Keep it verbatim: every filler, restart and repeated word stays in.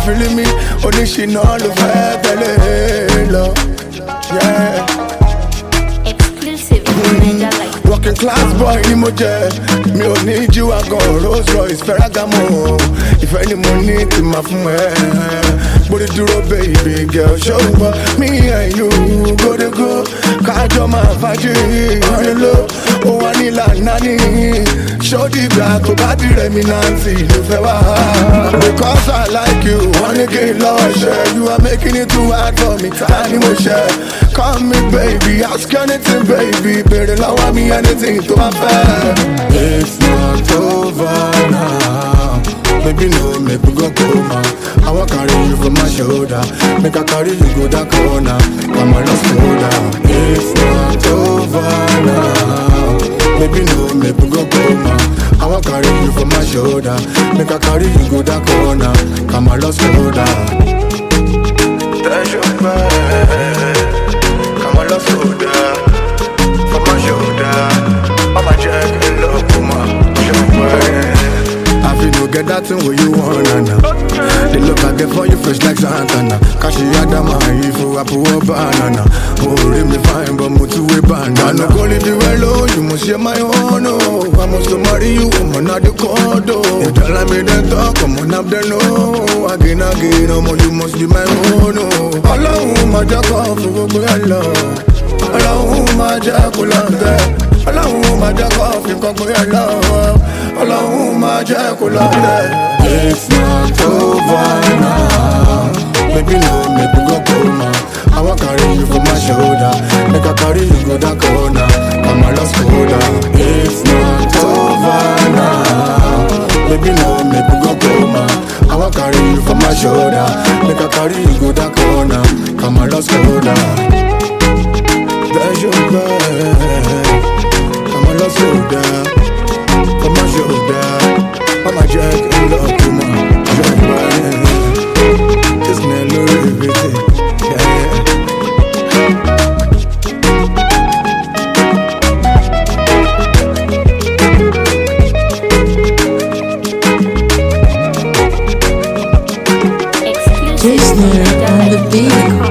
feeling me, oníṣìná ló fẹ́ tẹ̀lé lọ. Exclusive. Mm. Working class boy ni mo jẹ, mi ò ní G-Wagon, Rolls Royce, Ferragamo. Ìfẹ́ ni mo ní tí máa fún ẹ. Bóde dúró baby girl, show up. Me and you go to go. Kájọ máa fàájì ìrànlọ́. Ó wà ní lànà ní. Ṣọ́ọ́dì ìgbà tó bá di rẹ̀mínàntì ló fẹ́ wá. Because I like you, wọ́n ní kí n lọ ṣe. You are making it too hard for me, ta ni mo ṣe? Call me baby, ask anything baby. Bèrè lọ́wọ́ mi anything tó bá fẹ́. It's not over now. Baby no, make me go coma. I wan carry you from my shoulder. Make I carry you go that corner. Come on, let's slow down. It's not over now. Baby no, make me go coma. I wan carry you from my shoulder. Make I carry you go that corner. Come on, let's slow down. That's your bed. Come on, let's slow down. From my shoulder. I'm a jack and love, woman. Your bed. I feel you get that thing where you want, now. The look I get for you fresh like Santana. Cause she had a man, if you a poor banana. Oh, really me fine, but mo two way bandana. I no go leave you alone, you must share my own, oh. I must marry you, woman, not the condo. You tell me the talk, come on up there, no. Again, again, no more, you must be my own, oh. Allahumma jaka fugu yalla. Allahumma jaka lande. Allahumma jaka fugu yalla. Allahumma jaka lande. It's not over now. Baby, no, make me go coma. I wan carry you from my shoulder. Make I carry you go that corner. Come on, let's go down. It's not over now. Baby, no, make me go coma. I wan carry you from my shoulder. Make I carry you go that corner. Come on, let's go down. That's your bed. Come on, let's go down. From my shoulder. I'm a jack and love to my jack man. This man know everything. Yeah. Exclusive. Prisoner on the beat.